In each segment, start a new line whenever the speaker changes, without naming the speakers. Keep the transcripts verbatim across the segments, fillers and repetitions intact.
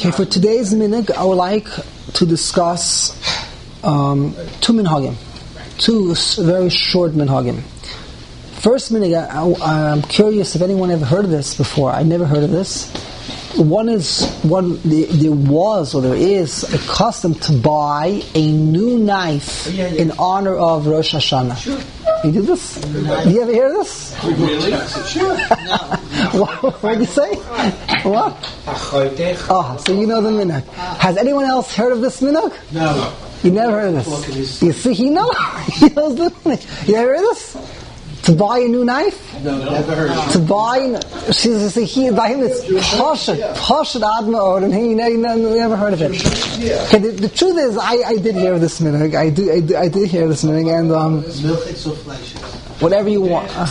Okay, for today's minhag, I would like to discuss um, two minhagim, two s- very short minhagim. First minhag, I, I'm curious if anyone ever heard of this before. I never heard of this. One is, one there was or there is a custom to buy a new knife yeah, yeah. in honor of Rosh Hashanah.
Sure.
You do this?
No.
Do you ever hear this?
Really? Sure. No.
What did you say? What? Oh, so you know the minhag. Has anyone else heard of this minhag?
No.
You never heard of this? You see, he knows. He knows the minhag. You ever heard of this? To buy a new knife?
No, never heard of it.
To buy, she see, he, by him it's Pashat, Pashat Adma Or, and he, you never heard of it. Okay, the, the truth is, I, I did hear of this minhag. I do, I, do, I did hear of this minhag, and um, whatever you want. Uh,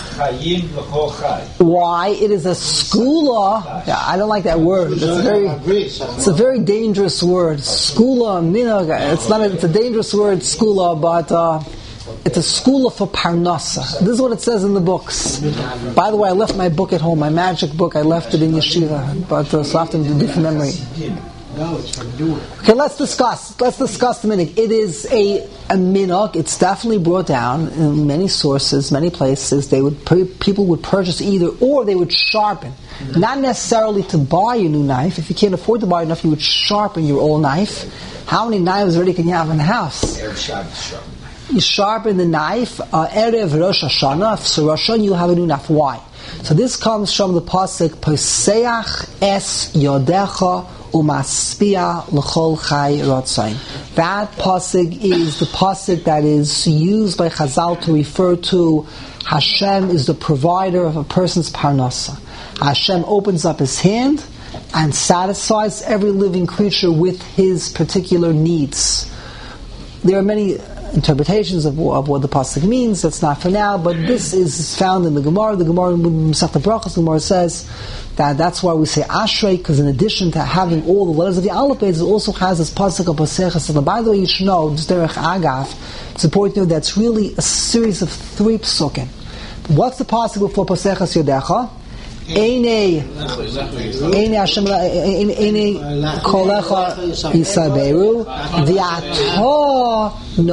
why? It is a skula. Yeah, I don't like that word. It's a very, it's a very dangerous word. Skula, minhag. It's not. A, it's a dangerous word, skula, but. Uh, It's a school for Parnasa. This is what it says in the books. By the way, I left my book at home, my magic book. I left it in yeshiva, but uh, so I have to do from memory. Okay, let's discuss. Let's discuss the minhag. It is a a minhag. It's definitely brought down in many sources, many places. They would people would purchase either, or they would sharpen. Not necessarily to buy a new knife. If you can't afford to buy a knife, you would sharpen your old knife. How many knives already can you have in the house? You sharpen the knife, uh, Erev Rosh Hashanah, so Rosh Hashanah you'll have a new knife. Why? So this comes from the pasuk, Poseach es yodecha umaspia l'chol chai rotzain. That pasuk is the pasuk that is used by Chazal to refer to Hashem is the provider of a person's parnasa. Hashem opens up His hand and satisfies every living creature with His particular needs. There are many interpretations of, of what the pasuk means. That's not for now, but this is found in the Gemara. The Gemara in Masechta Brachos, the Gemara says that that's why we say Ashrei, because in addition to having all the letters of the Aleph, it also has this pasuk of Poseachas. And by the way, you should know, just derech agav, it's important to know that's really a series of three psukim. What's the pasuk before Poseachas Yodecha? Eine Eine Hashem Eine Kolecha Yisaberu V'ato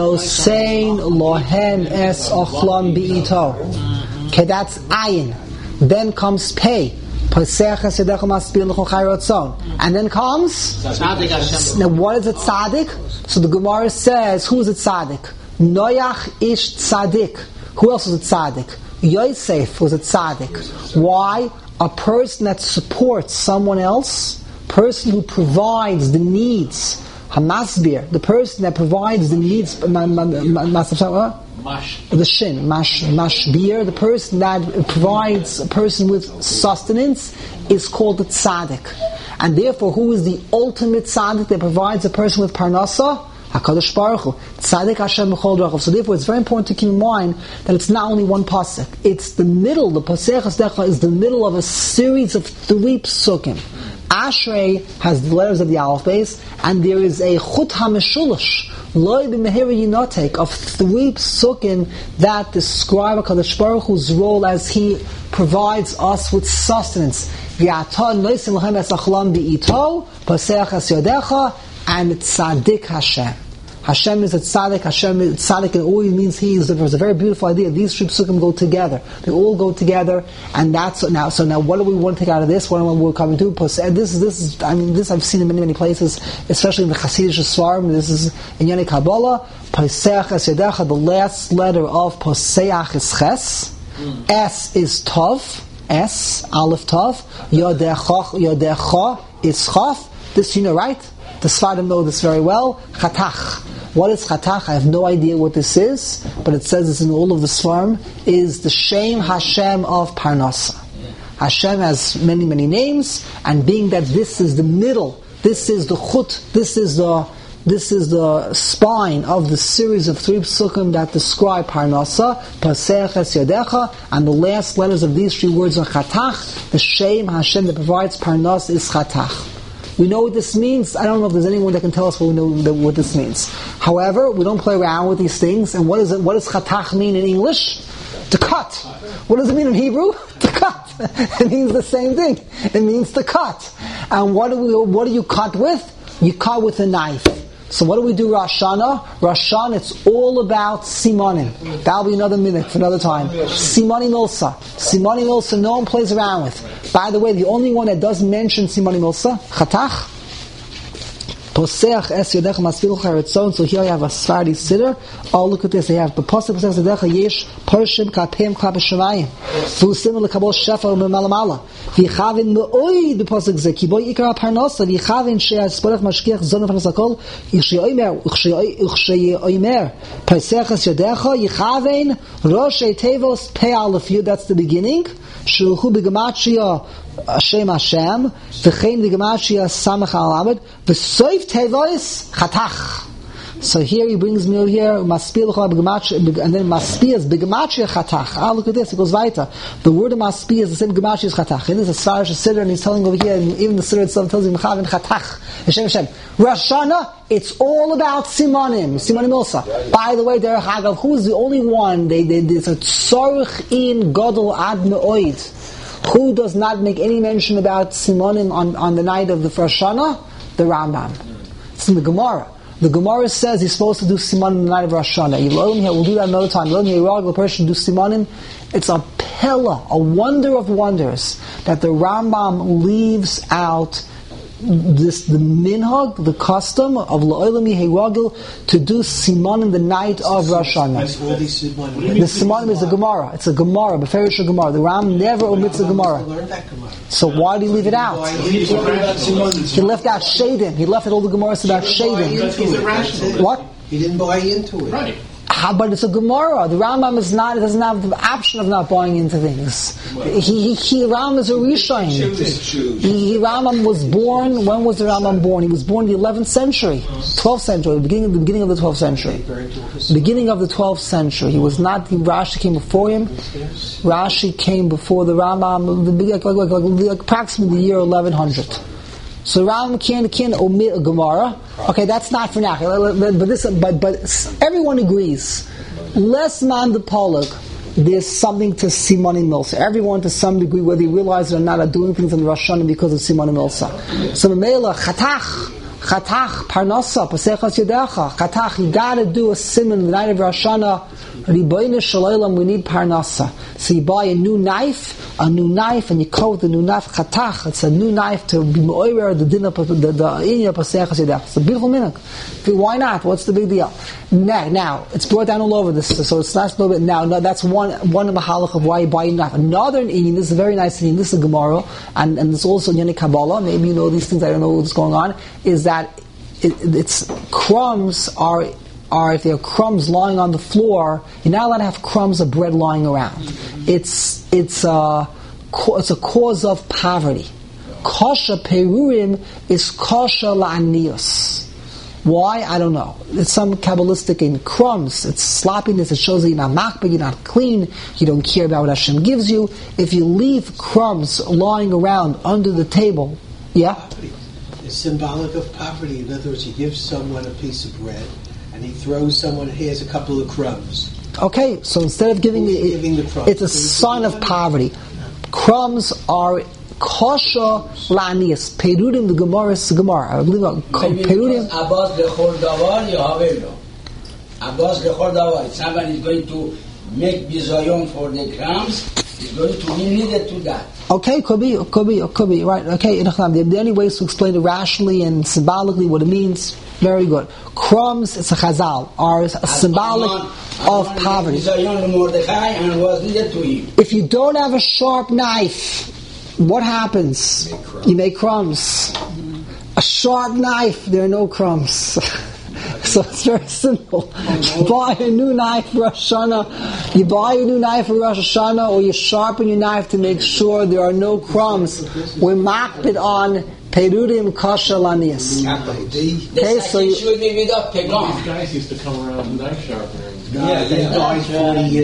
Nosein Lohem Es Ochlam Bi'ito. Okay, that's Ayin. Then comes Pei. Poseachas Yodecha Maspir L'chol Chai Rotzon. And then comes now what is it tzaddik? So the Gemara says, who is it tzaddik? Noach ish tzaddik. Who else was it tzaddik? Yosef was a tzaddik. Why? A person that supports someone else, person who provides the needs, Hamasbir, the person that provides the needs, ma, ma, ma, ma, Mash. the shin, mash, mashbir, the person that provides a person with sustenance is called a tzaddik. And therefore, who is the ultimate tzaddik that provides a person with parnasa? HaKadosh Baruch Hu. Tzaddik Hashem b'chol drachav. So therefore, it's very important to keep in mind that it's not only one pasuk. It's the middle. The Poseachas Yodecha is the middle of a series of three psukim. Ashrei has the letters of the Aleph base, and there is a Chut HaMeshulash, Loi b'meheri yinotek, of three psukim that describe HaKadosh Baruch Hu's role as He provides us with sustenance. V'yata noisim l'chem es achlam bi'ito, Poseachas Yodecha, and tzaddik Hashem. Hashem is a tzaddik. Hashem is tzaddik, and all it means He is. There's a very beautiful idea. These three psukim go together. They all go together, and that's now. So now, what do we want to take out of this? What are we coming to? And this is this is. I mean, this I've seen in many many places, especially in the Hasidic Svarim. This is in Yonei Kabbalah. Poseachas Yodecha. The last letter of Poseach is Ches. Mm. S is Tov. S Aleph Tov. Yodecha Yodecha is Chaf. This you know, right? The Sfarim know this very well. Chatach. What is Chatach? I have no idea what this is, but it says it's in all of the Sfarim, is the Shem Hashem of Parnasa. Hashem has many, many names, and being that this is the middle, this is the chut, this is the this is the spine of the series of three psukim that describe Parnasa, Poseachas Yodecha, and the last letters of these three words are Chatach. The Shem Hashem that provides Parnasa is Chatach. We know what this means. I don't know if there's anyone that can tell us what we know what this means. However, we don't play around with these things. And what is it? What does chatach mean in English? To cut. What does it mean in Hebrew? To cut. It means the same thing. It means to cut. And what do we? What do you cut with? You cut with a knife. So what do we do Rosh Hashanah? Rosh Hashanah, it's all about Simonim. That'll be another minute for another time. Simoni Milsa. Simoni Milsa, no one plays around with. By the way, the only one that doesn't mention Simoni Milsa, Chatach, Poseach es yodecha maspil charitzon. So here I have a Sfardi siddur. Oh, look at this. I have the Poseach Poseach yodecha yesh pershim kapim klap shamayim. Fusim lekabol shefa u'memalamala. V'yichavin me'oid b'Poseach ze kiboy ikar parnosa. V'yichavin she'asporach mashkiach zon v'nasakol. Ichsheyomer ichsheyomer Poseach es yodecha yichavin roshei tevos pei aleph yud. That's the beginning. Shulchu b'gematria Hashem Hashem, v'chein v'gematria samach al-amid, v'soif tevois chatach. So here he brings me over here, maspil l'chol b'gematria, and then maspil is b'gematria chatach. Ah, look at this, it goes weiter. The word of maspil is the same b'gematria as chatach. And this is a Svarish siddur, and he's telling over here, and even the siddur itself tells him, chavin chatach, Hashem Hashem. Rosh Hashanah, it's all about simonim, simonim also. By the way, Derech Hagav, who's the only one, they, they, there's a tzorich in godel ad me'oid. Who does not make any mention about Simonim on, on the night of the Rosh Hashanah? The Rambam. It's in the Gemara. The Gemara says he's supposed to do Simonim on the night of Rosh Hashanah. We'll do that another time. The person do Simonim. It's a pella, a wonder of wonders, that the Rambam leaves out this the minhag, the custom of La'olam Yehei to do Simonim the night of Rosh Hashanah. The Simonim is a Gemara. It's a Gemara, Beferish a Gemara. The Ram never omits a Gemara. So why did he leave it out? He left out Shadim. He left out all the Gemaras about Shadim. What?
He didn't buy into it. Right.
How, but it's a Gemara. The Rambam is not, it doesn't have the option of not buying into things. He, he, he Rambam is a Rishon. He, he, Rambam was born, when was the Rambam born? He was born in the eleventh century, twelfth century, the beginning, the beginning of the twelfth century. Beginning of the twelfth century. He was not, he, Rashi came before him. Rashi came before the Rambam, the, like, like, like, like, approximately the year eleven hundred. So Rambam can't, can't omit a Gemara. Okay, that's not for now. But this, but but everyone agrees. Less man the polag. There's something to Simoni Milsa. Everyone, to some degree, whether you realize it or not, are doing things in Rosh Hashanah because of Simoni Milsa. So Mamela Chatach, Chatach Parnasa Pasechas Yedecha Chatach. You got to do a simon the night of Rosh Hashanah. Ribono shel olam, we need Parnasa. So you buy a new knife, a new knife, and you cut with the new knife. Chatach, it's a new knife to be me'orer the dinner, the the inya pasechas yedach. It's a beautiful minhag. Why not? What's the big deal? Now, now it's brought down all over this, so it's not a little bit. Now, no, that's one one of the halach of why you buy a knife. Another inyan, this is a very nice inyan. This is a Gemara, and and it's also in Kabbalah. Maybe you know these things. I don't know what's going on. Is that it, it's crumbs are. Are if there are crumbs lying on the floor, you're not allowed to have crumbs of bread lying around. It's it's a it's a cause of poverty. Kosher perurim is kosher la'anios. Why? I don't know. It's some Kabbalistic in crumbs. It's sloppiness. It shows that you're not makbid, you're not clean, you don't care about what Hashem gives you. If you leave crumbs lying around under the table, yeah?
It's symbolic of poverty. In other words, you give someone a piece of bread, and he throws someone, here's a couple of crumbs.
Okay, so instead of giving, it,
giving the crumbs,
it's a sign of poverty. Crumbs are kosher la'anias. Perudim, the Gemara is the Gemara. I believe Perudim.
Abbas lechol davar yahavelo. Abbas lechol davar. If somebody is going to make bizayon for the crumbs, he's going to be needed to that.
Okay, could be, could be, could be, right. Okay, there are many ways to explain it rationally and symbolically what it means. Very good. Crumbs, it's a chazal, are symbolic of poverty. If you don't have a sharp knife, what happens? You make crumbs. A sharp knife, there are no crumbs. So it's very simple. You buy a new knife for Rosh Hashanah. You buy a new knife for Rosh Hashanah, or you sharpen your knife to make sure there are no crumbs. We're makbid on perudim kosher la'anias.
Okay, so you should be without pegon.
These guys used to come around with knife sharpeners.
Yeah, they died forty years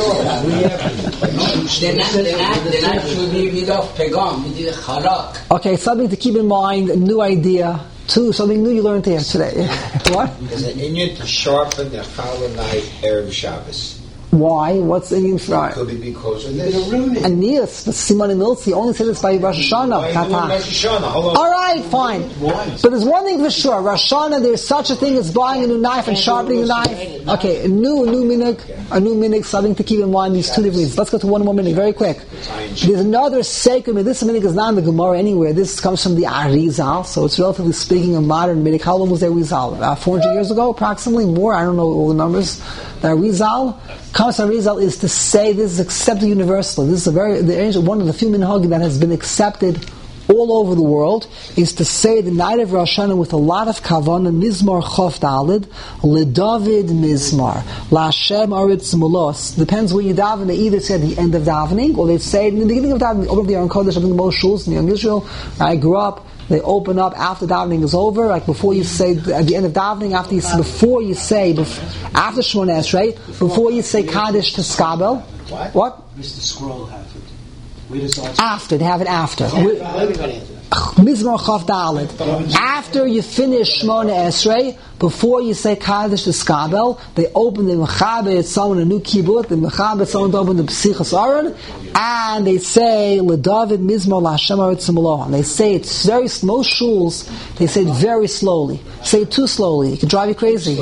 ago. The knife should be without pegon. We did charak.
Okay, something to keep in mind. A new idea. Two, something new you learned here today. What?
There's an inyan to sharpen the challah knife Erev Shabbos.
Why? What's the Indian fry?
Could be because of
They're
this.
ruining.
Aeneas, but Simon and Milzi only said this by Rosh Hashanah.
Why are you doing Rosh Hashanah? Hold on.
All right, fine.
Why?
But there's one thing for sure. Rosh Hashanah, there's such a thing as buying a new knife and sharpening a knife. Okay, a new, a new minhag, a new minhag, something to keep in mind, these two different reasons. Let's go to one more minute, very quick. There's another sacred minhag. This minhag is not in the Gemara anywhere. This comes from the Arizal, so it's relatively speaking a modern minhag. How long was there Arizal? About four hundred years ago, approximately? More? I don't know all the numbers. The Arizal, comes from Arizal, is to say this is accepted universally. This is a very, the angel, one of the few minhag that has been accepted all over the world, is to say the night of Rosh Hashanah with a lot of kavanah, Mizmar Chof Dalid, LeDavid Mizmar, LaShem Aretz Mulos. Depends what you daven. They either say at the end of davening, or they say in the beginning of davening. Over the Aron Kodesh, I think most shuls in young Israel, I grew up, they open up after davening is over, like before you say, at the end of davening, after you, before you say, after Shemona Esrei, before you say Kaddish to Skabel.
What?
What?
Mister Scroll have it. Where does all
After, they have it after.
everybody has it?
Mizmor Chav Dalet. After you finish Shmona Esrei, before you say Kaddish to Skabel, they open the Mechaber, it's someone a new kibbut, the Mechaber, someone to open the Psichas Aron, and they say, LeDavid Mizmor LaShem Aretz Mulo. And they say it's very, most shuls, they say it very slowly. Say it too slowly, it can drive you crazy.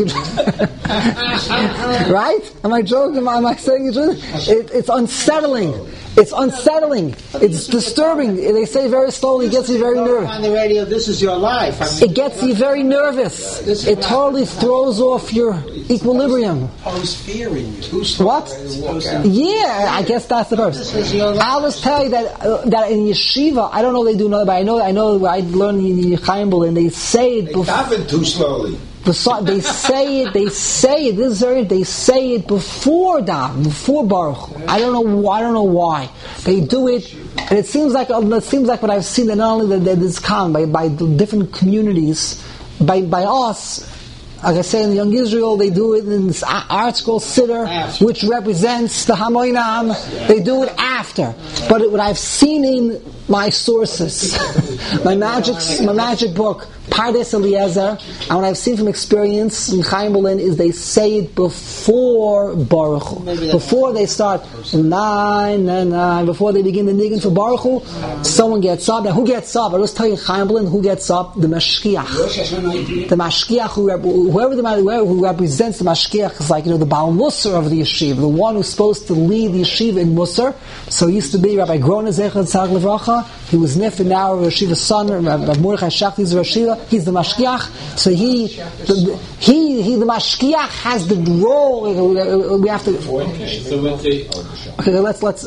Right? Am I joking? Am I, am I saying the truth? It, it's unsettling. It's unsettling. It's disturbing. They say very slowly, it gets you very nervous.
On the radio, this is your life. I mean,
It gets you very nervous. It totally throws off your equilibrium.
pose fear in you.
What? Yeah, I guess that's the purpose. I'll just tell you that uh, that in yeshiva, I don't know they do another, but I know I know I learned in Yechaim and they say it
They
before.
daven too slowly.
They say it. They say it. This is very. They say it before daven, before Baruch. I don't know. I don't know why they do it. And it seems like it seems like what I've seen. That not only that it's come by by different communities, by by us. Like I say in Young Israel, they do it in this art scroll siddur, which represents the Hamoinam. They do it after. But what I've seen in my sources, my magic, my magic book, Pardes Eliezer, and what I've seen from experience in Chaim Berlin is they say it before Baruch Hu. Before they start nine, nine, nine, before they begin the niggin for Baruch Hu, someone gets up. Now who gets up? I'll just tell you Chaim Berlin who gets up. The Mashkiach. The Mashkiach, who, whoever the whoever who represents the Mashkiach is like, you know, the Baal Musar of the yeshiva, the one who's supposed to lead the yeshiva in Musar. So he used to be Rabbi Grona Zecher Tzarech Levracha. He was Nif, now Rosh Yeshiva's son, Rabbi Mordechai Shachti is Rosh Yeshiva. He's the Mashkiach. So he, the, he, he, the Mashkiach has the role. We have to.
Okay, so it's a,
Okay, let's let's.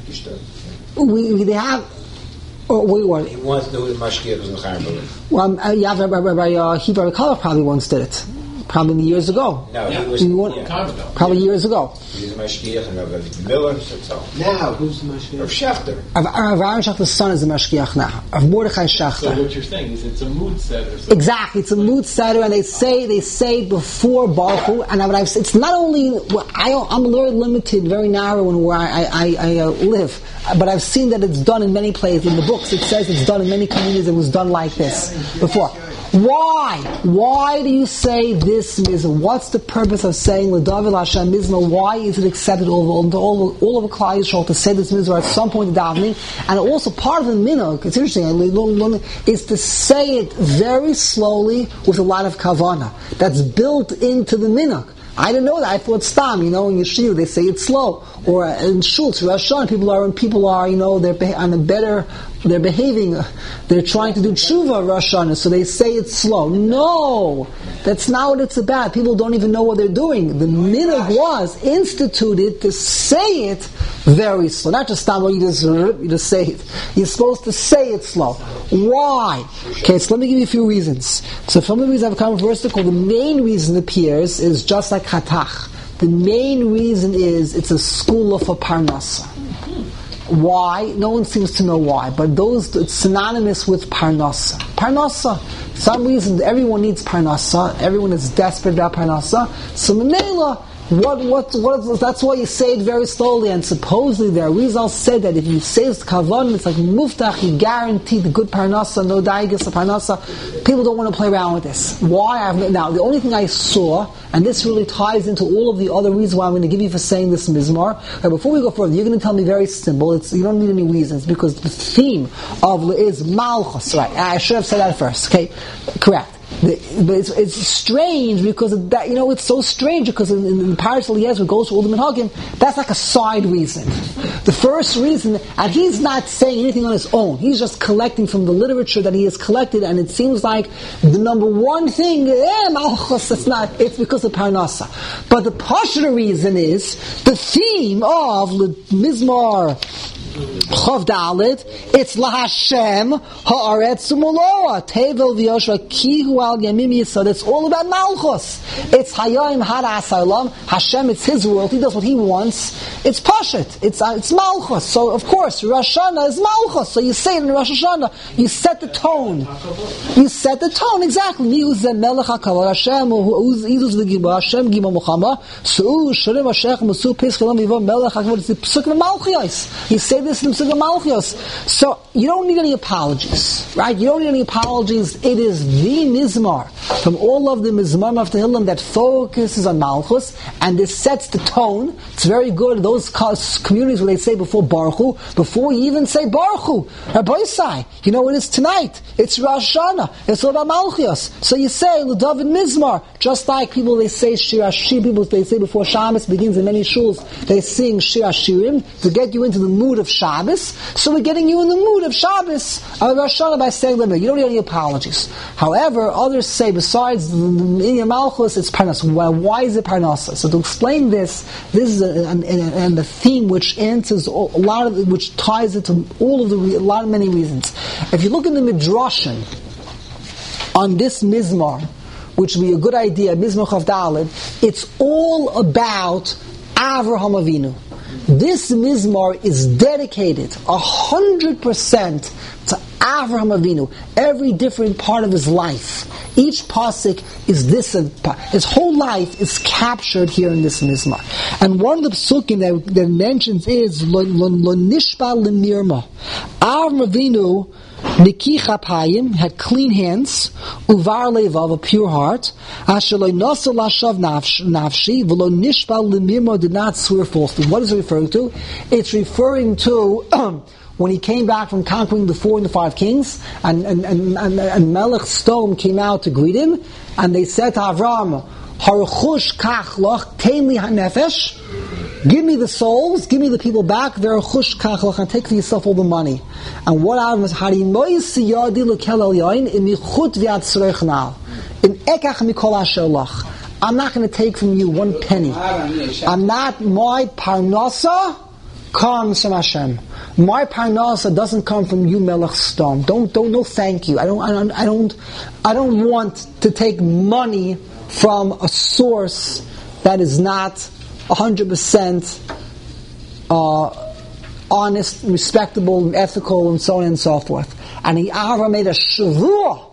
We, we they have. Oh, wait, what?
He wants to do it mashkiach in Chaim Berlin.
Well, um, yeah, Rabbi Rabbi uh, Hebrew Kala probably once did it. Probably years ago.
No, he was
You want-
yeah.
Probably years ago.
He's a mashkiach and Rabbi Miller. So
Now, who's the
Rav
Mashgiach?
Schachter.
Of Rav Aaron Shachter's son is the Mashkiach now. Of Mordechai
so
Shachter.
what you're saying is it's a mood setter. So
Exactly, it's a mood setter, and they say they say it before Baruch Hu, and what I've, it's not only well, I, I'm very limited, very narrow in where I, I, I uh, live, but I've seen that it's done in many places. In the books, it says it's done in many communities. It was done like this before. Why? Why do you say this mizmah? What's the purpose of saying LeDavid Hashem mizmah? Why is it accepted all, all, all, all over Klal Yisrael to say this mizmah at some point in davening? And also part of the minhag, it's interesting, is to say it very slowly with a lot of kavanah. That's built into the minhag. I didn't know that. I thought stam, you know, in yeshiva they say it slow, or uh, in shultz, Rosh Hashanah, people are, people are, you know, they're be- on a better, they're behaving, uh, they're trying to do tshuva Rosh Hashanah, so they say it slow. No, that's not what it's about. People don't even know what they're doing. The minhag was instituted to say it very slow, not just stam, you just you just say it. You're supposed to say it slow. Why? Okay, so let me give you a few reasons. So from the reason I've come first to call, the main reason it appears is just like Chatach. The main reason is it's a school for Parnasa. Why? No one seems to know why, but those it's synonymous with Parnasa. Parnasa. For some reason, everyone needs Parnasa. Everyone is desperate about Parnasa. So Menela, What, what, what, that's why you say it very slowly, and supposedly the Arizal said that if you say it's kavan, it's like muftach, you guarantee the good parnasa, no daigas, the parnasa. People don't want to play around with this. Why? I have, now, the only thing I saw, and this really ties into all of the other reasons why I'm going to give you for saying this mizmar. Right, before we go further, you're going to tell me very simple. It's, you don't need any reasons, because the theme of is malchus. Right? I should have said that first. Okay, correct. The, but it's, it's strange because of that, you know, it's so strange because in, in the Parsha Eliezer goes to all the Minhagim, that's like a side reason. The first reason, and he's not saying anything on his own, he's just collecting from the literature that he has collected, and it seems like the number one thing, eh, Malchus, it's not, it's because of Parnasa. But the partial reason is the theme of Mizmar Chav Dalet, it's LaHashem Haaretz Umuloa Tevel V'Yoshua Kihu Al Yamim Yisod. It's all about Malchus. It's Hayom Hara Asaylam. Hashem, it's His world. He does what He wants. It's Pashat. It's uh, it's Malchus. So of course Rosh Hashanah is Malchus. So you say it in Rosh Hashanah. You set the tone. You set the tone exactly. Mi Uz Melech HaKavod Hashem Uz Izuz V'Gibor Hashem Gimor Muchama Su'u Shurim Hashech Musu Peschalam V'Yivor Melech HaKavod. It's the Pesuk of Malchus. You say this in Pesuk of Malchus. So you don't need any apologies, right? You don't need any apologies. It is the Mizmar from all of the Mizmar of Tehillim that focuses on Malchus, and this sets the tone. It's very good. Those communities where they say before Baruch Hu, before you even say Baruch Hu, Rabbi Sai, you know what it is tonight? It's Rosh Hashanah. It's all about Malchus. So you say L'David Mizmar, just like people they say Shir Hashir, people they say before Shabbos begins in many shuls, they sing Shir Hashirim to get you into the mood of Shabbos. So we're getting you in the mood of Shabbos, of Rosh Hashanah, by saying them. You don't need any apologies. However, others say besides the Inyan Malchus, it's Parnasa. Why, why is it Parnasa? So to explain this, this is a, and, and the theme which answers all, a lot of, which ties it to all of the a lot of many reasons. If you look in the Midrashim on this Mizmar, which would be a good idea, Mizmar Chav Dalet, it's all about Avraham Avinu. This Mizmar is dedicated a hundred percent to Avraham Avinu. Every different part of his life, each pasuk is this. His whole life is captured here in this Mizmar. And one of the psukim that, that mentions is Lo Nishba Lemirma. Avraham Avinu Niki Chapayim had clean hands, Uvar Levav, a pure heart. Asheloi Nasa Lashav Nafshi, V'lo Nishba Lemirma, did not swear falsely. What is it referring to? It's referring to when he came back from conquering the four and the five kings, and and and, and, and Melech Stone came out to greet him, and they said to Avram, Haruchush Kach Loch Tainli HaNefesh. Give me the souls, give me the people back, they're chush kachlach, and take for yourself all the money. And what out of this, Harimoy siyadi lekel el yain, in michut v'yad tzrechnal, in ekach mikol asher lach. I'm not going to take from you one penny. I'm not, my parnasa comes from Hashem. My parnasa doesn't come from you, Melech Stone. Don't, don't, no thank you. I don't, I don't, I don't, I don't want to take money from a source that is not one hundred percent uh, honest, respectable, ethical, and so on and so forth. And he Avram made a shavua.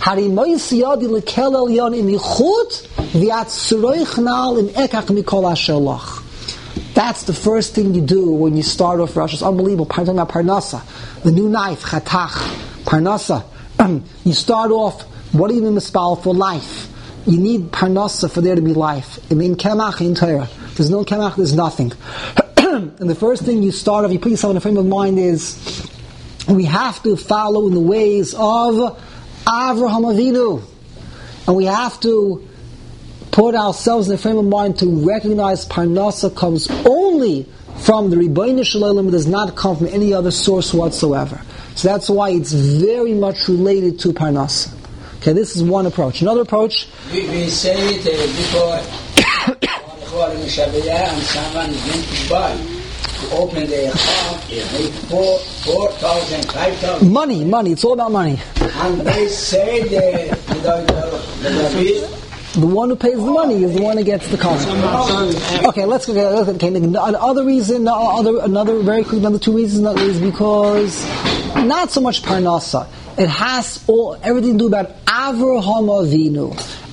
That's the first thing you do when you start off Rosh. It's unbelievable. Talking about Parnasa, the new knife, Chatach, Parnasa. You start off, what do you mean mispal for life? You need Parnasa for there to be life. I mean Kemach in Torah. There's no Kemach, there's nothing. And the first thing you start off, you put yourself in a frame of mind is, we have to follow in the ways of Avraham Avinu. And we have to put ourselves in a frame of mind to recognize Parnasa comes only from the Rebbeinu Shalom. It does not come from any other source whatsoever. So that's why it's very much related to Parnasa. Okay, this is one approach. Another approach.
We, we say it uh, before and someone is going to buy, to open their account, they four, four thousand, five thousand.
Money, money, it's all about money.
And they say the, the, the, the,
the one who pays the money is the one who gets the car. Okay, let's go. Okay, another reason, other, another very quick, another two reasons is because not so much Parnasa. It has all everything to do about Avraham Avinu.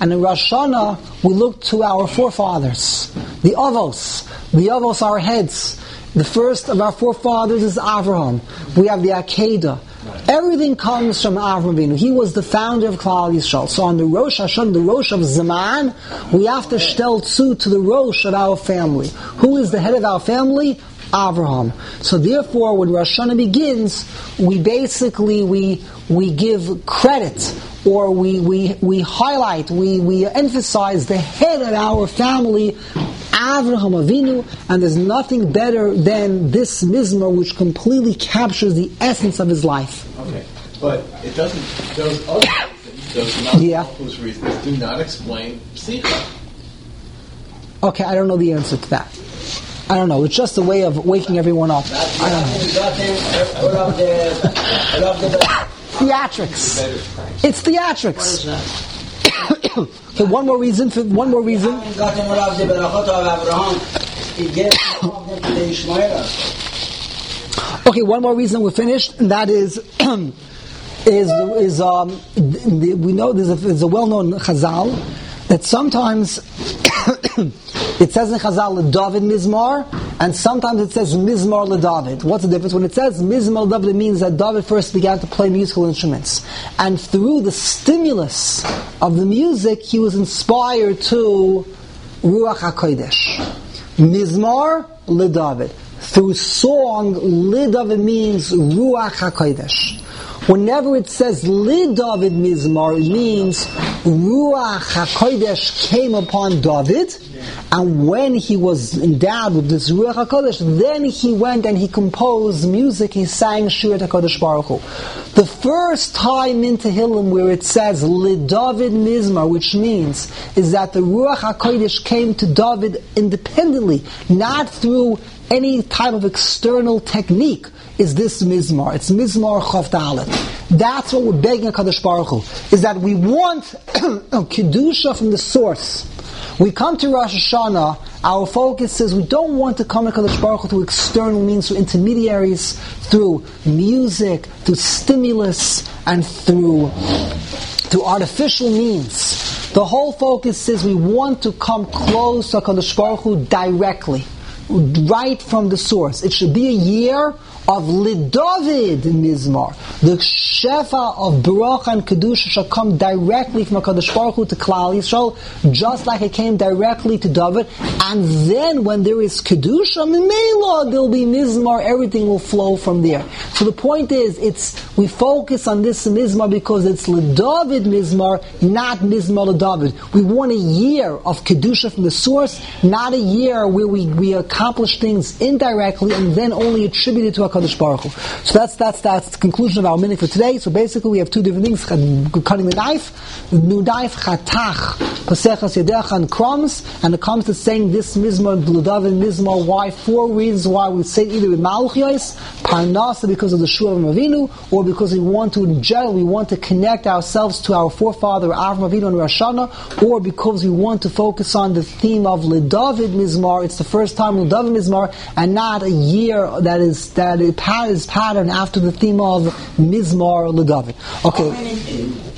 And in Rosh Hashanah, we look to our forefathers, the Avos. The Avos are our heads. The first of our forefathers is Avraham. We have the Akedah. Everything comes from Avraham Avinu. He was the founder of Klal Yisrael. So on the Rosh Hashanah, the Rosh of Zaman, we have to shtel tzu to the Rosh of our family. Who is the head of our family? Avraham. So therefore, when Rosh Hashanah begins, we basically we we give credit, or we we we highlight, we we emphasize the head of our family, Avraham Avinu, and there's nothing better than this mizmor, which completely captures the essence of his life.
Okay, but it doesn't. Those other those
yeah.
those reasons do not explain Psicha.
Okay, I don't know the answer to that. I don't know. It's just a way of waking everyone up. I don't know. Theatrics. It's theatrics. Okay, one more reason. For, one more reason. Okay, one more reason. We're finished, and that is is is um we know there's a, there's a well-known Chazal that sometimes it says in Chazal David Mizmar, and sometimes it says Mizmar LeDavid. What's the difference? When it says Mizmar LeDavid, it means that David first began to play musical instruments, and through the stimulus of the music, he was inspired to Ruach HaKodesh. Mizmar LeDavid. Through song, LeDavid means Ruach HaKodesh. Whenever it says LeDavid Mizmar, it means Ruach HaKodesh came upon David, and when he was endowed with this Ruach HaKodesh, then he went and he composed music, he sang Shir HaKodesh Baruch Hu. The first time in Tehillim where it says LeDavid Mizmar, which means is that the Ruach HaKodesh came to David independently, not through any type of external technique, is this Mizmar. It's Mizmar Chav Dalet. That's what we're begging HaKadosh Baruch Hu, is that we want Kedusha from the source. We come to Rosh Hashanah, our focus is we don't want to come to HaKadosh Baruch Hu through external means, through intermediaries, through music, through stimulus, and through, through artificial means. The whole focus is we want to come close to HaKadosh Baruch Hu directly, right from the source. It should be a year of LeDavid Mizmar. The Shefa of Baruch and Kedusha shall come directly from HaKadosh Baruch Hu to Klal Yisrael, just like it came directly to David. And then when there is Kedusha, Mimela, there will be Mizmar, everything will flow from there. So the point is, it's we focus on this Mizmar because it's LeDavid Mizmar, not Mizmar LeDavid. We want a year of Kedusha from the source, not a year where we, we accomplish things indirectly and then only attribute it to HaKadosh Baruch Hu. So that's that's that's the conclusion of our minute for today. So basically we have two different things: cutting the knife, the new knife, chatach, pasechas yedecha, and crumbs, and it comes to saying this mizmar, LeDavid mizmar. Why? Four reasons why we say either with Malchios, Parnasa because of the Shua of Avinu, or because we want to, in general, we want to connect ourselves to our forefather Avraham Avinu and Rosh Hashanah, or because we want to focus on the theme of LeDavid mizmar. It's the first time LeDavid mizmar, and not a year that is that is patterned after the theme of Mizmar LeDavid. Okay.